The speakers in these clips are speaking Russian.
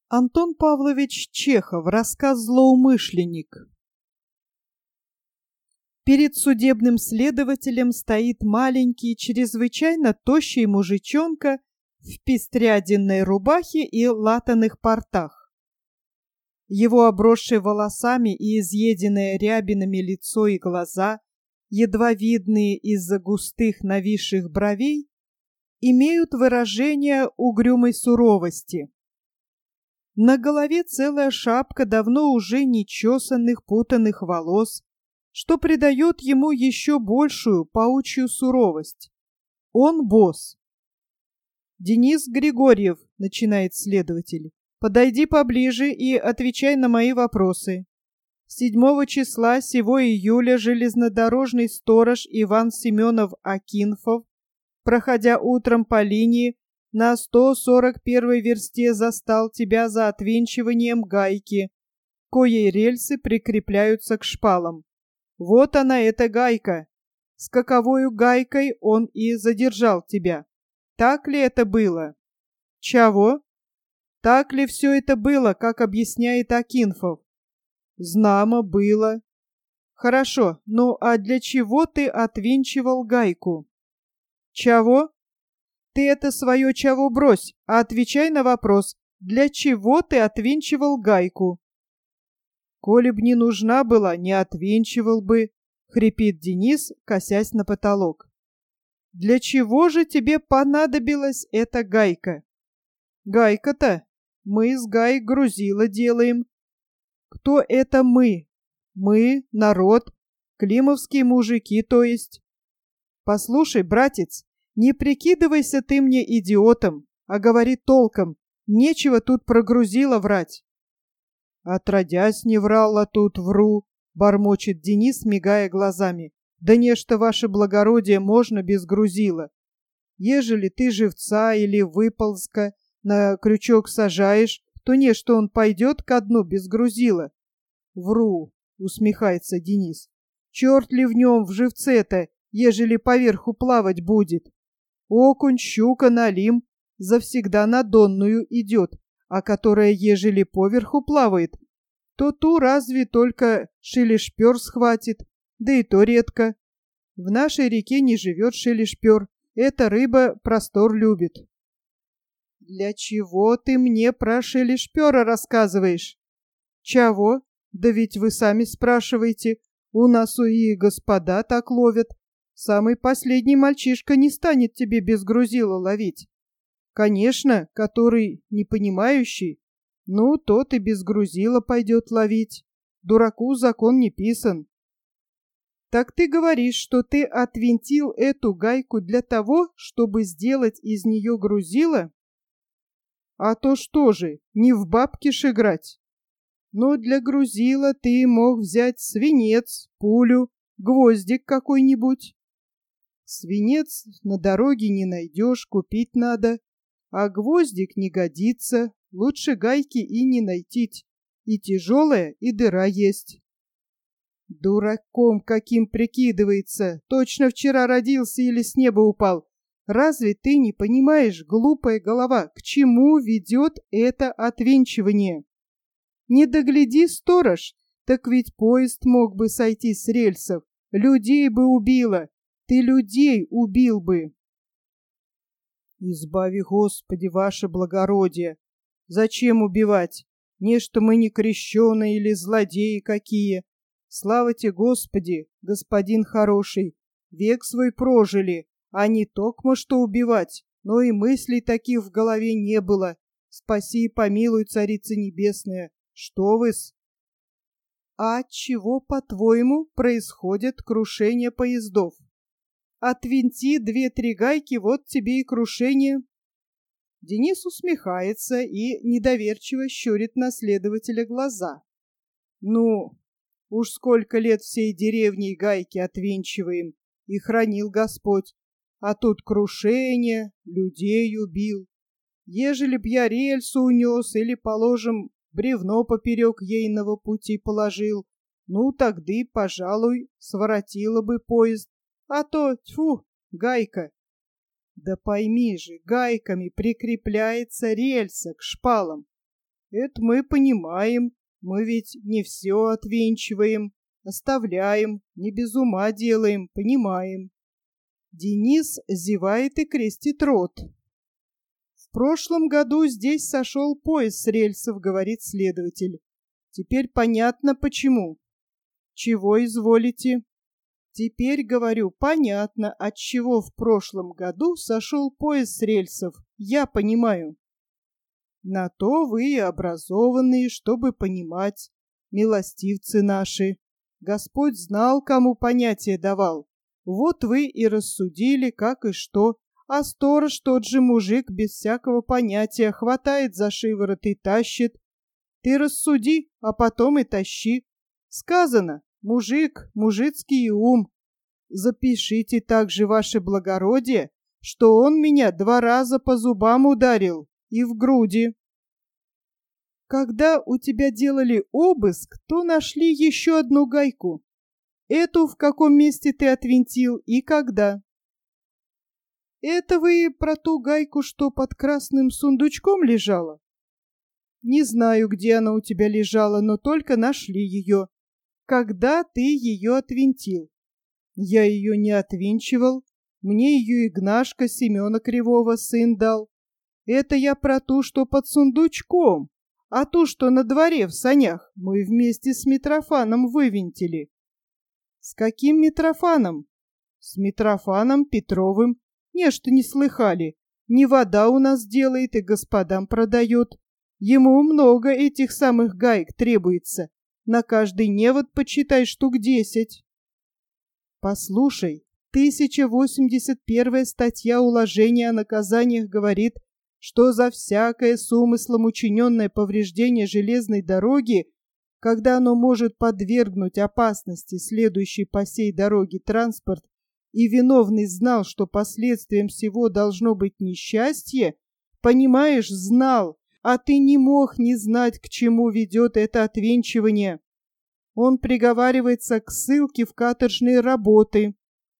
Антон Павлович Чехов. Рассказ «Злоумышленник». Перед судебным следователем стоит маленький, чрезвычайно тощий мужичонка в пестряденной рубахе и латаных портах. Его обросшие волосами и изъеденное рябинами лицо и глаза, едва видные из-за густых нависших бровей, имеют выражение угрюмой суровости. На голове целая шапка давно уже нечесанных путанных волос, что придает ему еще большую паучью суровость. Он босс. «Денис Григорьев», — начинает следователь, — «подойди поближе и отвечай на мои вопросы. 7 числа сего июля железнодорожный сторож Иван Семенов Акинфов, проходя утром по линии, на 141-й версте застал тебя за отвинчиванием гайки, коей рельсы прикрепляются к шпалам. Вот она, эта гайка. С каковою гайкой он и задержал тебя. Так ли это было? Чего? Так ли все это было, как объясняет Акинфов? Знамо было. Хорошо, ну а для чего ты отвинчивал гайку? Чего? Ты это свое чего брось, а отвечай на вопрос, для чего ты отвинчивал гайку? Коли б не нужна была, не отвинчивал бы, хрипит Денис, косясь на потолок. Для чего же тебе понадобилась эта гайка? Гайка-то? Мы с Гай грузила делаем. Кто это мы? Мы, народ, климовские мужики, то есть. Послушай, братец, не прикидывайся ты мне идиотом, а говори толком. Нечего тут про грузила врать. Отродясь не врал, а тут вру, бормочет Денис, мигая глазами. Да нечто, ваше благородие, можно без грузила. Ежели ты живца или выползка на крючок сажаешь, то нечто он пойдет ко дну без грузила. Вру, усмехается Денис. Черт ли в нем, в живце-то, ежели поверху плавать будет? Окунь, щука, налим завсегда на донную идет, а которая, ежели поверху плавает, то ту разве только шелешпер схватит, да и то редко. В нашей реке не живет шелешпер, эта рыба простор любит. Для чего ты мне про шелешпера рассказываешь? Чего? Да ведь вы сами спрашиваете, у нас и господа так ловят. Самый последний мальчишка не станет тебе без грузила ловить. Конечно, который непонимающий, ну, тот и без грузила пойдет ловить. Дураку закон не писан. Так ты говоришь, что ты отвинтил эту гайку для того, чтобы сделать из нее грузило? А то что же, не в бабки ж играть? Но для грузила ты мог взять свинец, пулю, гвоздик какой-нибудь. Свинец на дороге не найдешь, купить надо, а гвоздик не годится, лучше гайки и не найти, и тяжелая, и дыра есть. Дураком каким прикидывается, точно вчера родился или с неба упал. Разве ты не понимаешь, глупая голова, к чему ведет это отвинчивание? Не догляди, сторож, так ведь поезд мог бы сойти с рельсов, людей бы убило. Ты людей убил бы. Избави, Господи, ваше благородие. Зачем убивать? Нечто мы не крещеные или злодеи какие. Слава тебе, Господи, господин хороший. Век свой прожили, а не токмо что убивать, но и мыслей таких в голове не было. Спаси и помилуй, Царица Небесная. Что вы-с? А от чего, по-твоему, происходит крушение поездов? Отвинти 2-3 гайки, вот тебе и крушение. Денис усмехается и недоверчиво щурит на следователя глаза. Ну, уж сколько лет всей деревней гайки отвинчиваем, и хранил Господь. А тут крушение, людей убил. Ежели б я рельсу унес или, положим, бревно поперек ейного пути положил, ну, тогда, пожалуй, своротило бы поезд. А то, тьфу, гайка. Да пойми же, гайками прикрепляется рельса к шпалам. Это мы понимаем, мы ведь не все отвенчиваем, оставляем, не без ума делаем, понимаем. Денис зевает и крестит рот. В прошлом году здесь сошел поезд с рельсов, говорит следователь. Теперь понятно почему. Чего изволите? Теперь, говорю, понятно, отчего в прошлом году сошел поезд с рельсов. Я понимаю. На то вы и образованные, чтобы понимать, милостивцы наши. Господь знал, кому понятие давал. Вот вы и рассудили, как и что, а сторож тот же мужик без всякого понятия хватает за шиворот и тащит. Ты рассуди, а потом и тащи. Сказано, мужик, мужицкий ум. Запишите также, ваше благородие, что он меня 2 раза по зубам ударил и в груди. Когда у тебя делали обыск, то нашли еще одну гайку. Эту в каком месте ты отвинтил и когда? Это вы про ту гайку, что под красным сундучком лежала? Не знаю, где она у тебя лежала, но только нашли ее. Когда ты ее отвинтил? Я ее не отвинчивал. Мне ее Игнашка Семена Кривого сын дал. Это я про ту, что под сундучком. А ту, что на дворе в санях, мы вместе с Митрофаном вывинтили. С каким Митрофаном? С Митрофаном Петровым. Нечто не слыхали. Не вода у нас делает и господам продает. Ему много этих самых гаек требуется. На каждый невод, почитай, штук 10. Послушай, 1081 статья уложения о наказаниях говорит, что за всякое с умыслом учиненное повреждение железной дороги, когда оно может подвергнуть опасности следующий по сей дороге транспорт, и виновный знал, что последствием всего должно быть несчастье, понимаешь, знал, а ты не мог не знать, к чему ведет это отвенчивание. Он приговаривается к ссылке в каторжные работы.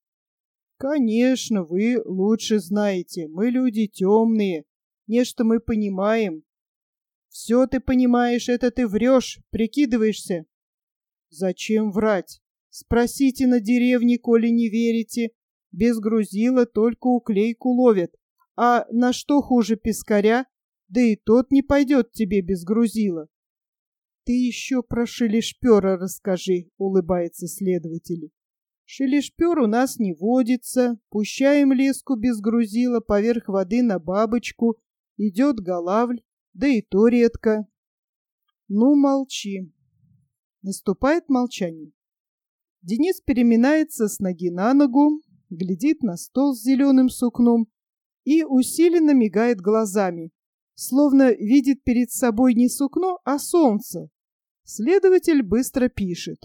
Конечно, вы лучше знаете, мы люди темные, нечто мы понимаем. Все ты понимаешь, это ты врешь, прикидываешься. Зачем врать? Спросите на деревне, коли не верите. Без грузила только уклейку ловят. А на что хуже пескаря? Да и тот не пойдет тебе без грузила. Ты еще про шелешпера расскажи, улыбается следователь. Шелешпер у нас не водится. Пущаем леску без грузила поверх воды на бабочку. Идет голавль, да и то редко. Ну, молчи. Наступает молчание. Денис переминается с ноги на ногу, глядит на стол с зеленым сукном и усиленно мигает глазами, словно видит перед собой не сукно, а солнце. Следователь быстро пишет.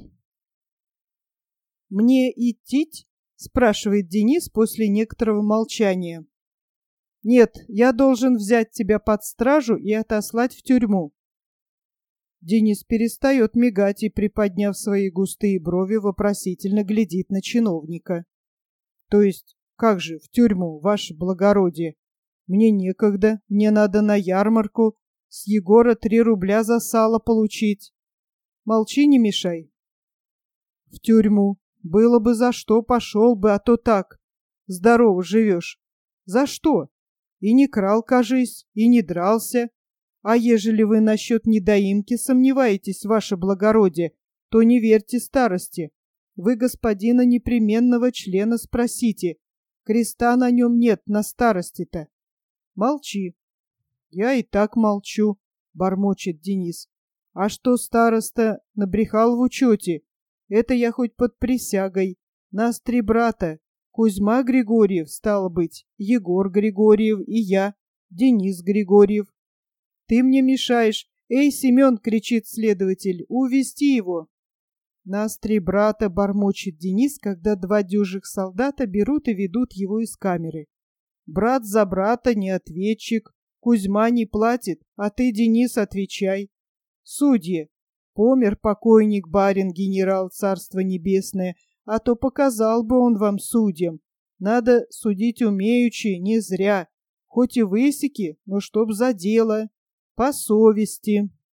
«Мне идти?» — спрашивает Денис после некоторого молчания. «Нет, я должен взять тебя под стражу и отослать в тюрьму». Денис перестает мигать и, приподняв свои густые брови, вопросительно глядит на чиновника. «То есть, как же, в тюрьму, ваше благородие? Мне некогда, мне надо на ярмарку, с Егора 3 рубля за сало получить. Молчи, не мешай». «В тюрьму. Было бы за что, пошел бы, а то так. Здорово живешь. За что? И не крал, кажись, и не дрался. А ежели вы насчет недоимки сомневаетесь, ваше благородие, то не верьте старости. Вы господина непременного члена спросите. Креста на нем нет, на старости-то». «Молчи». «Я и так молчу», — бормочет Денис. «А что староста набрехал в учете? Это я хоть под присягой. Нас 3 брата. Кузьма Григорьев, стало быть, Егор Григорьев и я, Денис Григорьев. Ты мне мешаешь. Эй, Семен, кричит следователь, увести его». «Нас 3 брата», — бормочет Денис, когда 2 дюжих солдата берут и ведут его из камеры. «Брат за брата не ответчик. Кузьма не платит, а ты, Денис, отвечай. Судьи, помер покойник барин генерал царство небесное, а то показал бы он вам судьям. Надо судить умеючи, не зря, хоть и высеки, но чтоб за дело, по совести».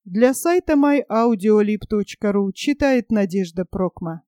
Для сайта myaudiolib.ru читает Надежда Прокма.